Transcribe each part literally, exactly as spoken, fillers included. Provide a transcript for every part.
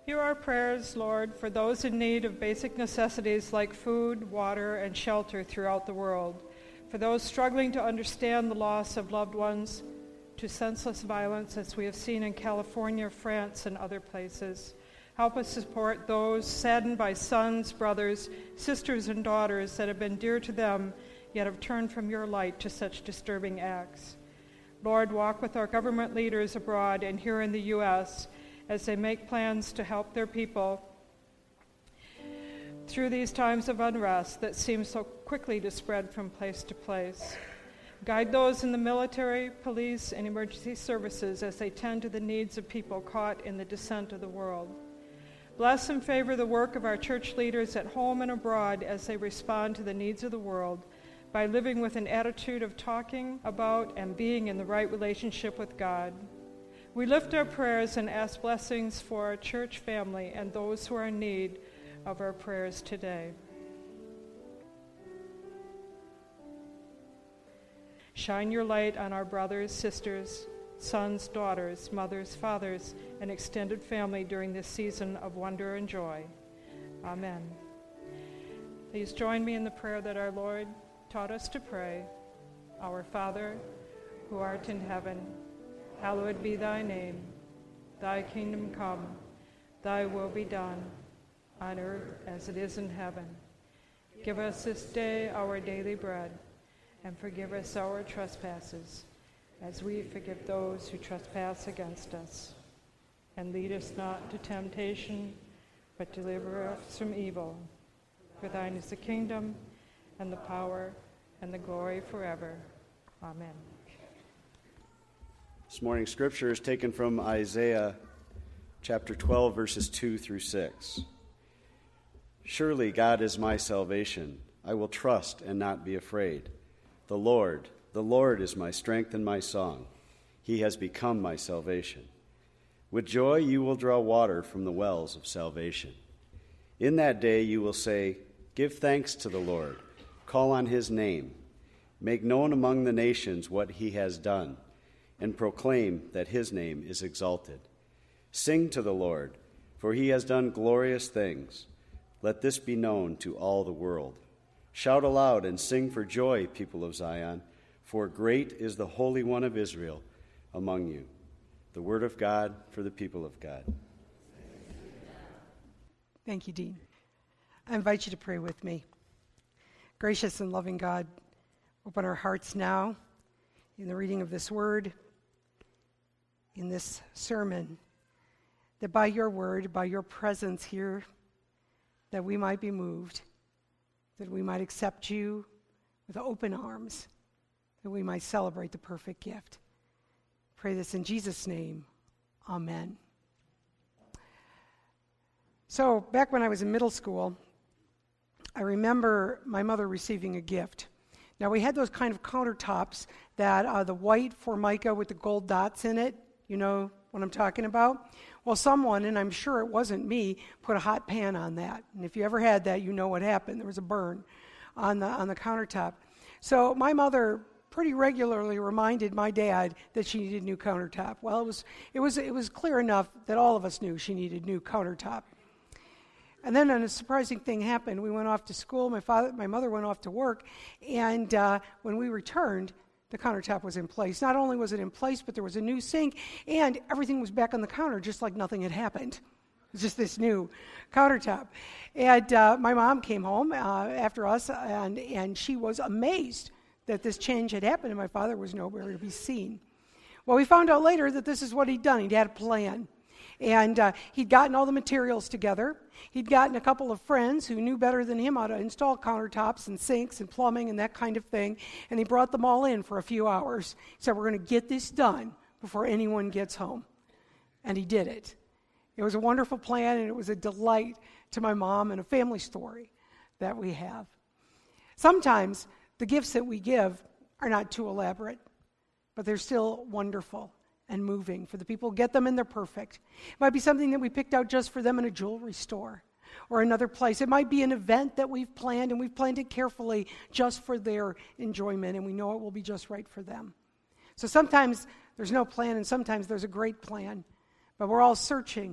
Hear our prayers, Lord, for those in need of basic necessities like food, water, and shelter throughout the world, for those struggling to understand the loss of loved ones to senseless violence as we have seen in California, France, and other places. Help us support those saddened by sons, brothers, sisters, and daughters that have been dear to them, yet have turned from your light to such disturbing acts. Lord, walk with our government leaders abroad and here in the U S as they make plans to help their people through these times of unrest that seem so quickly to spread from place to place. Guide those in the military, police, and emergency services as they tend to the needs of people caught in the descent of the world. Bless and favor the work of our church leaders at home and abroad as they respond to the needs of the world by living with an attitude of talking about and being in the right relationship with God. We lift our prayers and ask blessings for our church family and those who are in need of our prayers today. Shine your light on our brothers, sisters, sons, daughters, mothers, fathers, and extended family during this season of wonder and joy. Amen. Please join me in the prayer that our Lord taught us to pray. Our Father, who art in heaven, hallowed be thy name. Thy kingdom come, thy will be done, on earth as it is in heaven. Give us this day our daily bread, and forgive us our trespasses, as we forgive those who trespass against us. And lead us not to temptation, but deliver us from evil. For thine is the kingdom, and the power, and the glory forever. Amen. This morning's scripture is taken from Isaiah chapter twelve, verses two through six. Surely God is my salvation. I will trust and not be afraid. The Lord, the Lord is my strength and my song. He has become my salvation. With joy you will draw water from the wells of salvation. In that day you will say, give thanks to the Lord. Call on his name. Make known among the nations what he has done, and proclaim that his name is exalted. Sing to the Lord, for he has done glorious things. Let this be known to all the world. Shout aloud and sing for joy, people of Zion, for great is the Holy One of Israel among you. The word of God for the people of God. Thank you, Dean. I invite you to pray with me. Gracious and loving God, open our hearts now in the reading of this word, in this sermon, that by your word, by your presence here, that we might be moved, that we might accept you with open arms, that we might celebrate the perfect gift. Pray this in Jesus' name. Amen. So, back when I was in middle school, I remember my mother receiving a gift. Now, we had those kind of countertops that are the white Formica with the gold dots in it. You know what I'm talking about? Well, someone, and I'm sure it wasn't me, put a hot pan on that. And if you ever had that, you know what happened. There was a burn on the on the countertop. So my mother pretty regularly reminded my dad that she needed new countertop. Well, it was it was it was clear enough that all of us knew she needed new countertop. And then a surprising thing happened. We went off to school. My father, my mother went off to work, and uh, when we returned, the countertop was in place. Not only was it in place, but there was a new sink, and everything was back on the counter, just like nothing had happened. It was just this new countertop. And uh, my mom came home uh, after us, and and she was amazed that this change had happened, and my father was nowhere to be seen. Well, we found out later that this is what he'd done. He'd had a plan. And uh, he'd gotten all the materials together. He'd gotten a couple of friends who knew better than him how to install countertops and sinks and plumbing and that kind of thing. And he brought them all in for a few hours. He said, we're going to get this done before anyone gets home. And he did it. It was a wonderful plan, and it was a delight to my mom and a family story that we have. Sometimes the gifts that we give are not too elaborate, but they're still wonderful and moving for the people who get them, and they're perfect. It might be something that we picked out just for them in a jewelry store or another place. It might be an event that we've planned, and we've planned it carefully just for their enjoyment, and we know it will be just right for them. So sometimes there's no plan, and sometimes there's a great plan, but we're all searching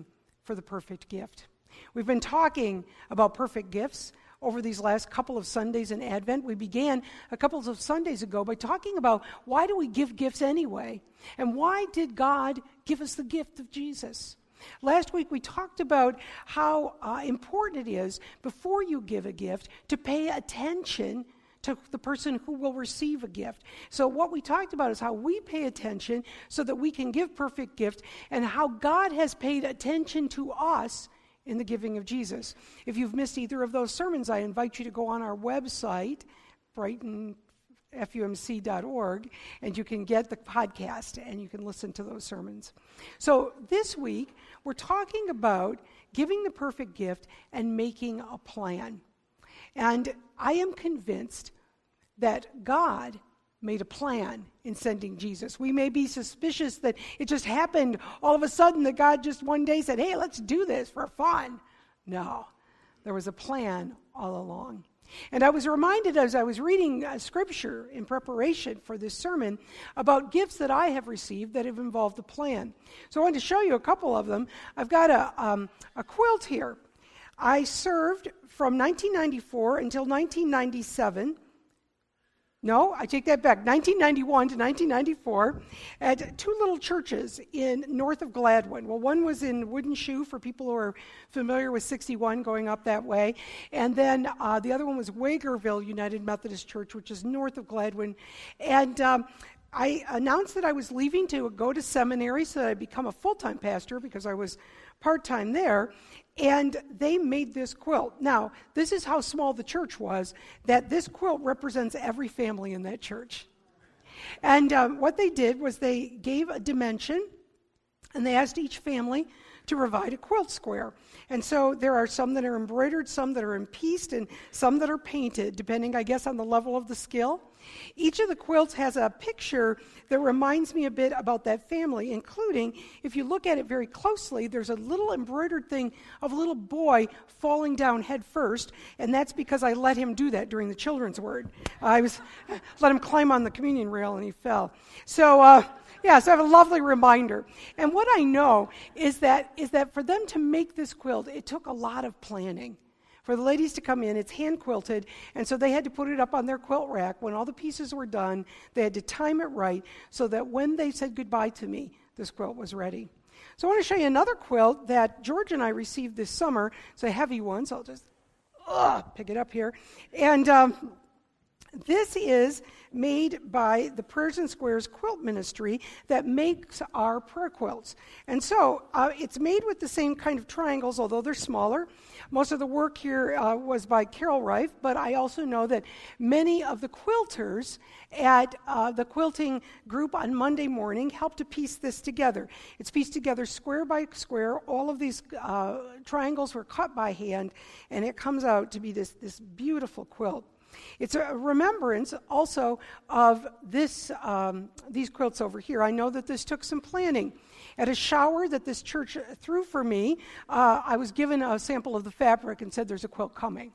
for the perfect gift. We've been talking about perfect gifts over these last couple of Sundays in Advent. We began a couple of Sundays ago by talking about why do we give gifts anyway? And why did God give us the gift of Jesus? Last week we talked about how uh, important it is before you give a gift to pay attention to the person who will receive a gift. So what we talked about is how we pay attention so that we can give perfect gift, and how God has paid attention to us in the giving of Jesus. If you've missed either of those sermons, I invite you to go on our website, brighton f u m c dot org, and you can get the podcast and you can listen to those sermons. So this week, we're talking about giving the perfect gift and making a plan. And I am convinced that God made a plan in sending Jesus. We may be suspicious that it just happened all of a sudden, that God just one day said, hey, let's do this for fun. No, there was a plan all along. And I was reminded as I was reading uh, scripture in preparation for this sermon about gifts that I have received that have involved a plan. So I wanted to show you a couple of them. I've got a, um, a quilt here. I served from nineteen ninety-four until nineteen ninety-seven. No, I take that back. nineteen ninety-one to nineteen ninety-four at two little churches in north of Gladwin. Well, one was in Wooden Shoe for people who are familiar with sixty-one going up that way. And then uh, the other one was Wagerville United Methodist Church, which is north of Gladwin. And um, I announced that I was leaving to go to seminary so that I'd become a full-time pastor because I was part-time there. And they made this quilt. Now, this is how small the church was, that this quilt represents every family in that church. And um, what they did was they gave a dimension, and they asked each family to provide a quilt square. And so there are some that are embroidered, some that are empieced, and some that are painted, depending, I guess, on the level of the skill. Each of the quilts has a picture that reminds me a bit about that family, including, if you look at it very closely, there's a little embroidered thing of a little boy falling down head first, and that's because I let him do that during the children's word. I was let him climb on the communion rail, and he fell. So, uh, yeah, so I have a lovely reminder. And what I know is that is that for them to make this quilt, it took a lot of planning. For the ladies to come in, it's hand quilted, and so they had to put it up on their quilt rack. When all the pieces were done, they had to time it right so that when they said goodbye to me, this quilt was ready. So I want to show you another quilt that George and I received this summer. It's a heavy one, so I'll just uh, pick it up here. And um, this is made by the Prayers and Squares Quilt Ministry that makes our prayer quilts. And so uh, it's made with the same kind of triangles, although they're smaller. Most of the work here uh, was by Carol Reif, but I also know that many of the quilters at uh, the quilting group on Monday morning helped to piece this together. It's pieced together square by square. All of these uh, triangles were cut by hand, and it comes out to be this, this beautiful quilt. It's a remembrance also of this um, these quilts over here. I know that this took some planning. At a shower that this church threw for me, uh, I was given a sample of the fabric and said, there's a quilt coming.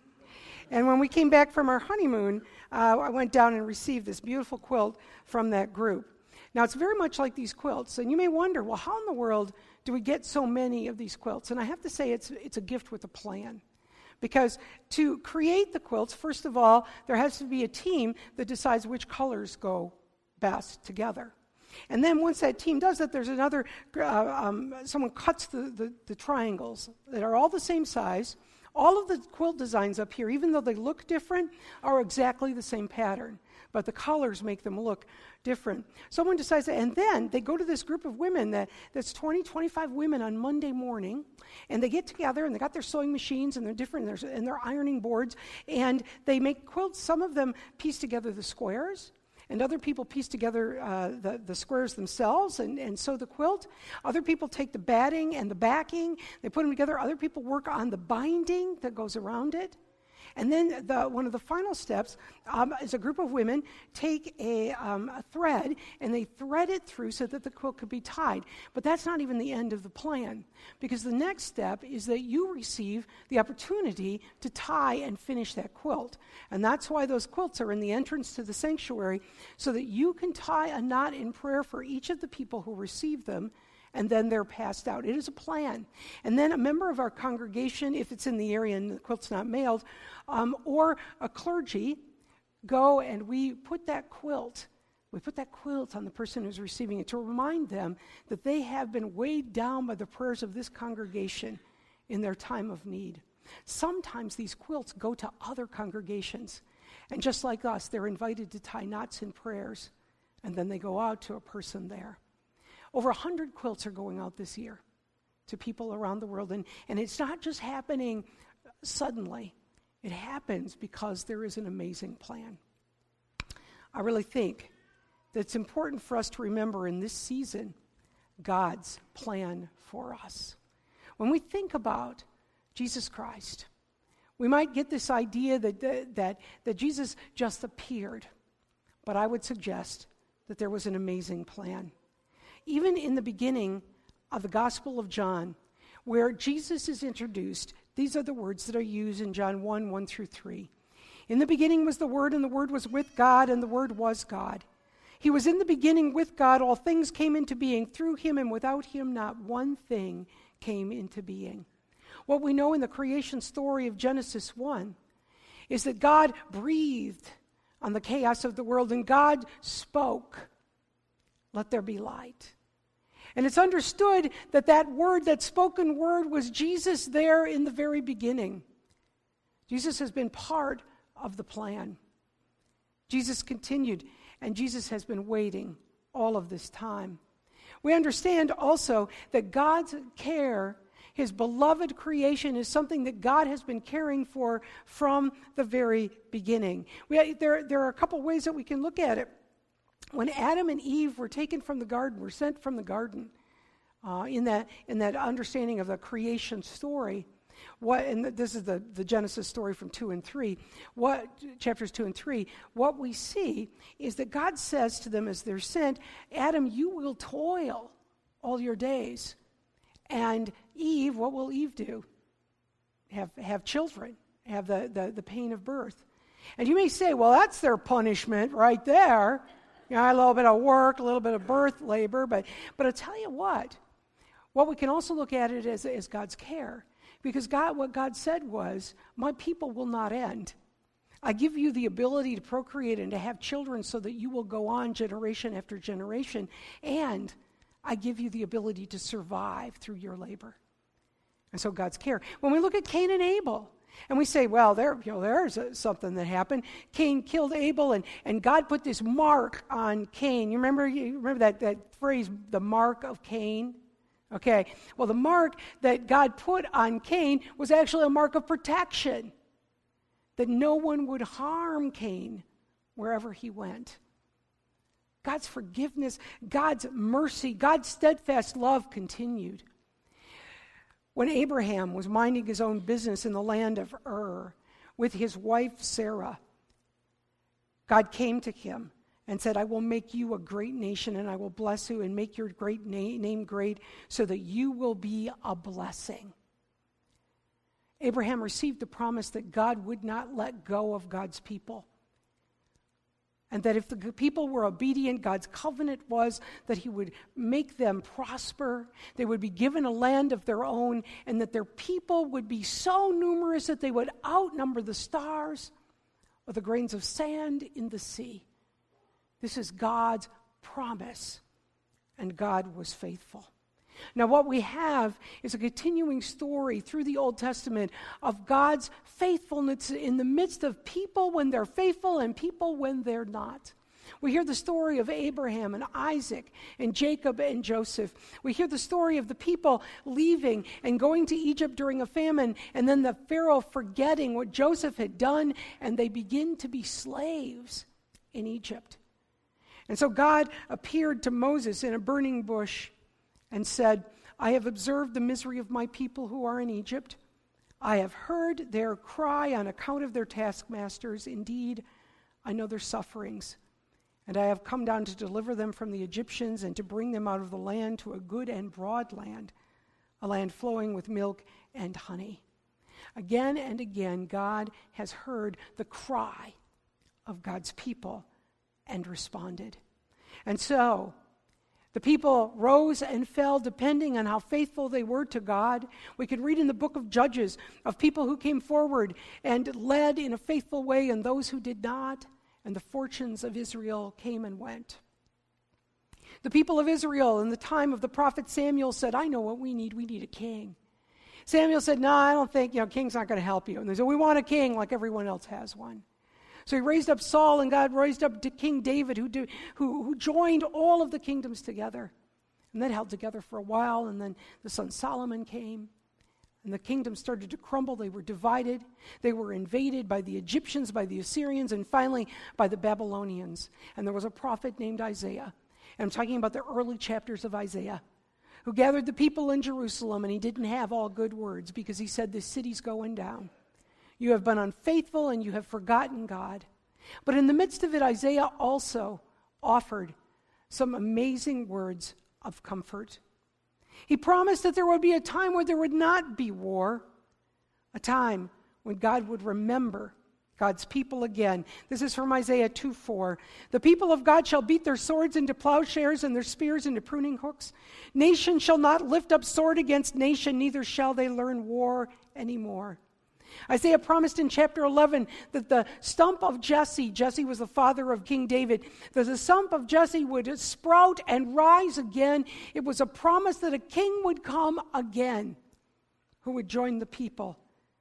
And when we came back from our honeymoon, uh, I went down and received this beautiful quilt from that group. Now, it's very much like these quilts, and you may wonder, well, how in the world do we get so many of these quilts? And I have to say it's it's a gift with a plan. Because to create the quilts, first of all, there has to be a team that decides which colors go best together. And then once that team does that, there's another, uh, um, someone cuts the, the, the triangles that are all the same size. All of the quilt designs up here, even though they look different, are exactly the same pattern. But the colors make them look different. Someone decides that, and then they go to this group of women that, that's twenty, twenty-five women on Monday morning, and they get together, and they got their sewing machines, and they're different, and they're, and they're ironing boards, and they make quilts. Some of them piece together the squares, and other people piece together uh, the, the squares themselves and, and sew the quilt. Other people take the batting and the backing, they put them together. Other people work on the binding that goes around it. And then the, one of the final steps um, is a group of women take a, um, a thread and they thread it through so that the quilt could be tied. But that's not even the end of the plan, because the next step is that you receive the opportunity to tie and finish that quilt. And that's why those quilts are in the entrance to the sanctuary, so that you can tie a knot in prayer for each of the people who receive them, and then they're passed out. It is a plan. And then a member of our congregation, if it's in the area and the quilt's not mailed, um, or a clergy, go and we put that quilt, we put that quilt on the person who's receiving it to remind them that they have been weighed down by the prayers of this congregation in their time of need. Sometimes these quilts go to other congregations, and just like us, they're invited to tie knots in prayers, and then they go out to a person there. Over one hundred quilts are going out this year to people around the world, and, and it's not just happening suddenly. It happens because there is an amazing plan. I really think that it's important for us to remember in this season God's plan for us. When we think about Jesus Christ, we might get this idea that, that, that, that Jesus just appeared, but I would suggest that there was an amazing plan. Even in the beginning of the Gospel of John, where Jesus is introduced, these are the words that are used in John one, one through three. In the beginning was the Word, and the Word was with God, and the Word was God. He was in the beginning with God. All things came into being through him, and without him not one thing came into being. What we know in the creation story of Genesis one is that God breathed on the chaos of the world, and God spoke, "Let there be light." And it's understood that that word, that spoken word, was Jesus there in the very beginning. Jesus has been part of the plan. Jesus continued, and Jesus has been waiting all of this time. We understand also that God's care, his beloved creation, is something that God has been caring for from the very beginning. We, there, there are a couple ways that we can look at it. When Adam and Eve were taken from the garden, were sent from the garden, uh, in that in that understanding of the creation story, what and this is the, the Genesis story from two and three, what chapters two and three, what we see is that God says to them as they're sent, Adam, you will toil all your days. And Eve, what will Eve do? Have have children, have the, the, the pain of birth. And you may say, well, that's their punishment right there. You know, a little bit of work, a little bit of birth labor, but but I'll tell you what, what we can also look at it as, as God's care. Because God, what God said was, my people will not end. I give you the ability to procreate and to have children so that you will go on generation after generation, and I give you the ability to survive through your labor. And so God's care. When we look at Cain and Abel, and we say, well, there, you know, there's a, something that happened. Cain killed Abel, and, and God put this mark on Cain. You remember, you remember that, that phrase, the mark of Cain? Okay, well, the mark that God put on Cain was actually a mark of protection, that no one would harm Cain wherever he went. God's forgiveness, God's mercy, God's steadfast love continued. When Abraham was minding his own business in the land of Ur with his wife Sarah, God came to him and said, I will make you a great nation, and I will bless you and make your great na- name great so that you will be a blessing. Abraham received the promise that God would not let go of God's people. And that if the people were obedient, God's covenant was that he would make them prosper, they would be given a land of their own, and that their people would be so numerous that they would outnumber the stars or the grains of sand in the sea. This is God's promise, and God was faithful. Now, what we have is a continuing story through the Old Testament of God's faithfulness in the midst of people when they're faithful and people when they're not. We hear the story of Abraham and Isaac and Jacob and Joseph. We hear the story of the people leaving and going to Egypt during a famine, and then the Pharaoh forgetting what Joseph had done, and they begin to be slaves in Egypt. And so God appeared to Moses in a burning bush and said, I have observed the misery of my people who are in Egypt. I have heard their cry on account of their taskmasters. Indeed, I know their sufferings. And I have come down to deliver them from the Egyptians and to bring them out of the land to a good and broad land, a land flowing with milk and honey. Again and again, God has heard the cry of God's people and responded. And so, the The people rose and fell depending on how faithful they were to God. We can read in the book of Judges of people who came forward and led in a faithful way and those who did not, and the fortunes of Israel came and went. The people of Israel in the time of the prophet Samuel said, I know what we need. We need a king. Samuel said, no, I don't think, you know, king's not going to help you. And they said, we want a king like everyone else has one. So he raised up Saul, and God raised up King David, who, do, who, who joined all of the kingdoms together. And that held together for a while, and then the son Solomon came, and the kingdom started to crumble. They were divided. They were invaded by the Egyptians, by the Assyrians, and finally by the Babylonians. And there was a prophet named Isaiah, and I'm talking about the early chapters of Isaiah, who gathered the people in Jerusalem, and he didn't have all good words because he said, this city's going down. You have been unfaithful and you have forgotten God. But in the midst of it, Isaiah also offered some amazing words of comfort. He promised that there would be a time where there would not be war, a time when God would remember God's people again. This is from Isaiah two four. The people of God shall beat their swords into plowshares and their spears into pruning hooks. Nation shall not lift up sword against nation, neither shall they learn war anymore. Isaiah promised in chapter eleven that the stump of Jesse, Jesse was the father of King David, that the stump of Jesse would sprout and rise again. It was a promise that a king would come again who would join the people.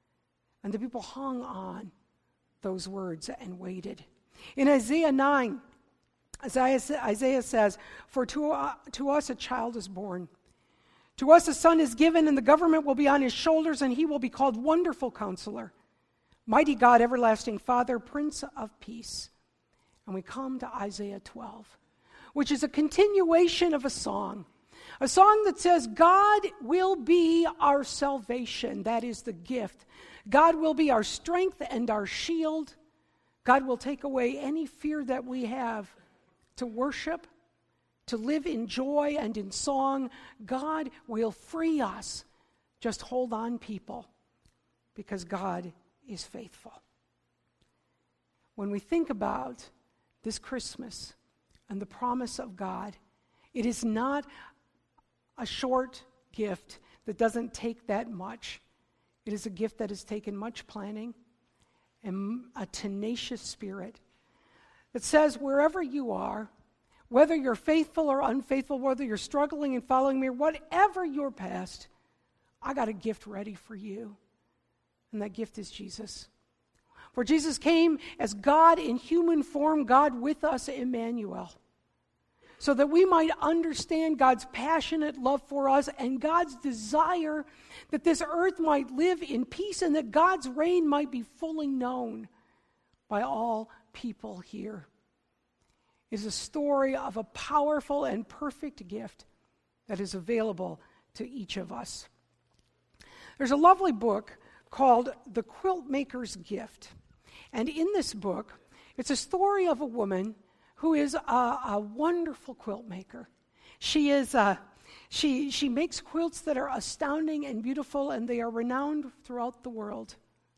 And the people hung on those words and waited. In Isaiah nine, Isaiah, Isaiah says, For to, uh, to us a child is born. To us a son is given, and the government will be on his shoulders, and he will be called Wonderful Counselor, Mighty God, Everlasting Father, Prince of Peace. And we come to Isaiah twelve, which is a continuation of a song. A song that says, God will be our salvation. That is the gift. God will be our strength and our shield. God will take away any fear that we have to worship, to live in joy and in song. God will free us. Just hold on, people, because God is faithful. When we think about this Christmas and the promise of God, it is not a short gift that doesn't take that much. It is a gift that has taken much planning and a tenacious spirit that says wherever you are, whether you're faithful or unfaithful, whether you're struggling and following me, or whatever your past, I got a gift ready for you. And that gift is Jesus. For Jesus came as God in human form, God with us, Emmanuel, so that we might understand God's passionate love for us and God's desire that this earth might live in peace and that God's reign might be fully known by all people here. It is a story of a powerful and perfect gift that is available to each of us. There's a lovely book called The Quilt Maker's Gift. And in this book, it's a story of a woman who is a, a wonderful quilt maker. She is uh, she she makes quilts that are astounding and beautiful, and they are renowned throughout the world.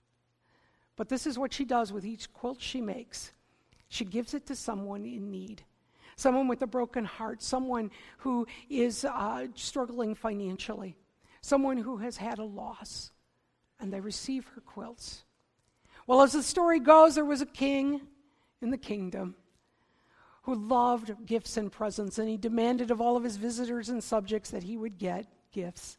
But this is what she does with each quilt she makes. She gives it to someone in need, someone with a broken heart, someone who is uh, struggling financially, someone who has had a loss, and they receive her quilts. Well, as the story goes, there was a king in the kingdom who loved gifts and presents, and he demanded of all of his visitors and subjects that he would get gifts.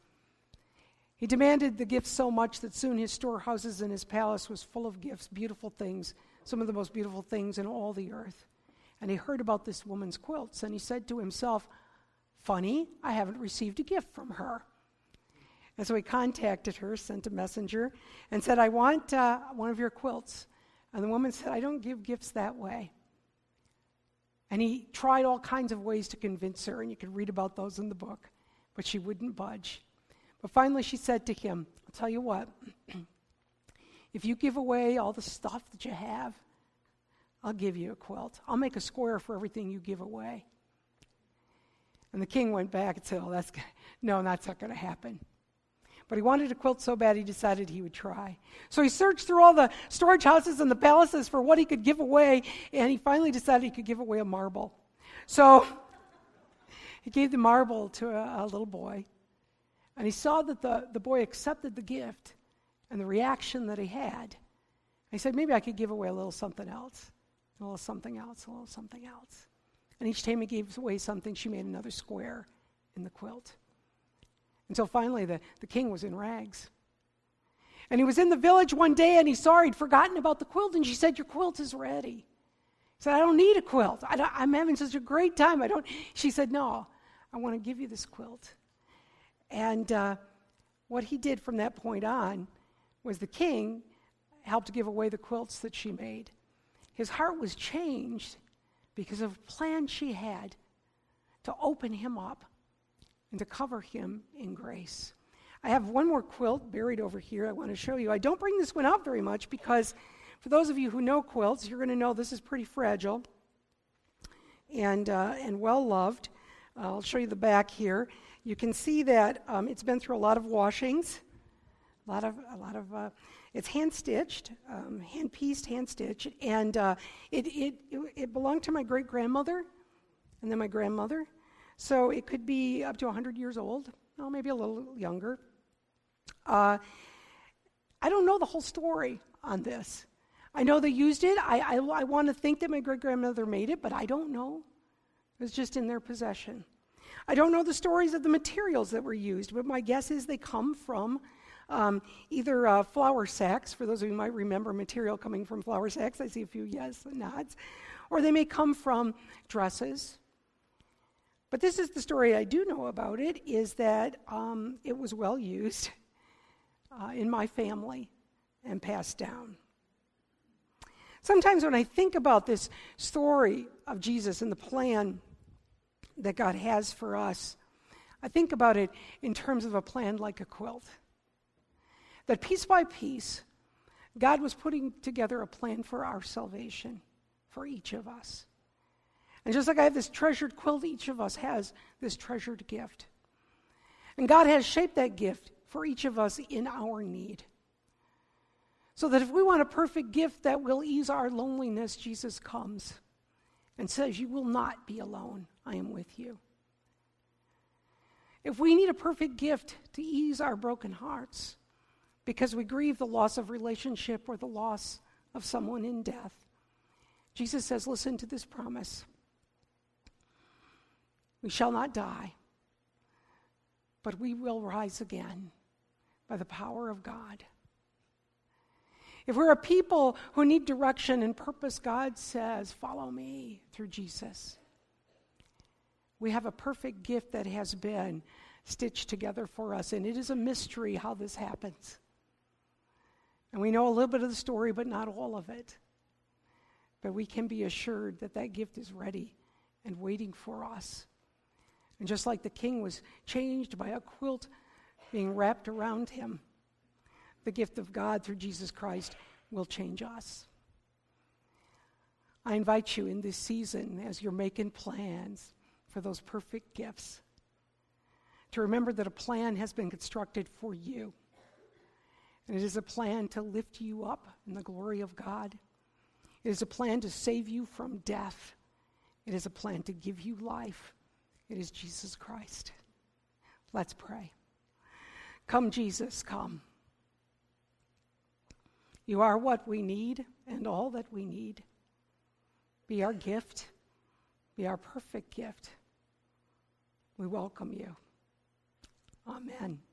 He demanded the gifts so much that soon his storehouses and his palace was full of gifts, beautiful things, some of the most beautiful things in all the earth. And he heard about this woman's quilts, and he said to himself, funny, I haven't received a gift from her. And so he contacted her, sent a messenger, and said, I want uh, one of your quilts. And the woman said, I don't give gifts that way. And he tried all kinds of ways to convince her, and you can read about those in the book, but she wouldn't budge. But finally she said to him, I'll tell you what, if you give away all the stuff that you have, I'll give you a quilt. I'll make a square for everything you give away. And the king went back and said, oh, that's gonna, no, that's not going to happen. But he wanted a quilt so bad he decided he would try. So he searched through all the storage houses and the palaces for what he could give away, and he finally decided he could give away a marble. So he gave the marble to a, a little boy, and he saw that the, the boy accepted the gift and the reaction that he had. He said, maybe I could give away a little something else, a little something else, a little something else. And each time he gave away something, she made another square in the quilt. Until finally the, the king was in rags. And he was in the village one day, and he saw he'd forgotten about the quilt, and she said, your quilt is ready. He said, I don't need a quilt. I don't, I'm having such a great time. I don't. She said, no, I want to give you this quilt. And uh, what he did from that point on was the king helped give away the quilts that she made. His heart was changed because of a plan she had to open him up and to cover him in grace. I have one more quilt buried over here I want to show you. I don't bring this one out very much because for those of you who know quilts, you're going to know this is pretty fragile and uh, and well loved. Uh, I'll show you the back here. You can see that um, it's been through a lot of washings, a lot of a lot of. Uh, it's hand stitched, um, hand pieced, hand stitched, and uh, it, it it it belonged to my great grandmother, and then my grandmother. So it could be up to one hundred years old, well, maybe a little younger. Uh, I don't know the whole story on this. I know they used it. I, I, I want to think that my great-grandmother made it, but I don't know. It was just in their possession. I don't know the stories of the materials that were used, but my guess is they come from um, either uh, flour sacks, for those of you who might remember material coming from flour sacks. I see a few yes and nods. Or they may come from dresses. But this is the story I do know about it, is that um, it was well used uh, in my family and passed down. Sometimes when I think about this story of Jesus and the plan that God has for us, I think about it in terms of a plan like a quilt. That piece by piece, God was putting together a plan for our salvation, for each of us. And just like I have this treasured quilt, each of us has this treasured gift. And God has shaped that gift for each of us in our need. So that if we want a perfect gift that will ease our loneliness, Jesus comes and says, you will not be alone. I am with you. If we need a perfect gift to ease our broken hearts because we grieve the loss of relationship or the loss of someone in death, Jesus says, listen to this promise. We shall not die, but we will rise again by the power of God. If we're a people who need direction and purpose, God says, follow me through Jesus. We have a perfect gift that has been stitched together for us, and it is a mystery how this happens. And we know a little bit of the story, but not all of it. But we can be assured that that gift is ready and waiting for us. And just like the king was changed by a quilt being wrapped around him, the gift of God through Jesus Christ will change us. I invite you in this season, as you're making plans for those perfect gifts, to remember that a plan has been constructed for you. And it is a plan to lift you up in the glory of God. It is a plan to save you from death. It is a plan to give you life. It is Jesus Christ. Let's pray. Come, Jesus, come. You are what we need and all that we need. Be our gift. Be our perfect gift. We welcome you. Amen.